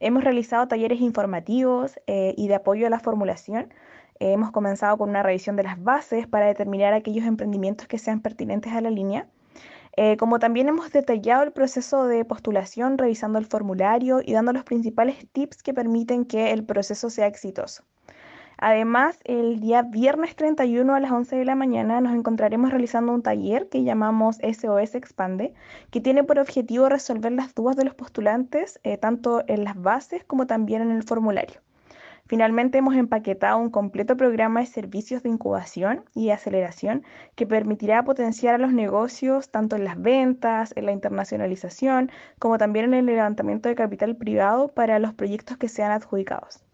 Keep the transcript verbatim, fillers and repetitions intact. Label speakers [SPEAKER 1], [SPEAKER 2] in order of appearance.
[SPEAKER 1] Hemos realizado talleres informativos eh, y de apoyo a la formulación. Eh, hemos comenzado con una revisión de las bases para determinar aquellos emprendimientos que sean pertinentes a la línea. Eh, como también hemos detallado el proceso de postulación, revisando el formulario y dando los principales tips que permiten que el proceso sea exitoso. Además, el día viernes treinta y uno a las once de la mañana nos encontraremos realizando un taller que llamamos S O S Expande, que tiene por objetivo resolver las dudas de los postulantes, eh, tanto en las bases como también en el formulario. Finalmente, hemos empaquetado un completo programa de servicios de incubación y aceleración que permitirá potenciar a los negocios tanto en las ventas, en la internacionalización, como también en el levantamiento de capital privado para los proyectos que sean adjudicados.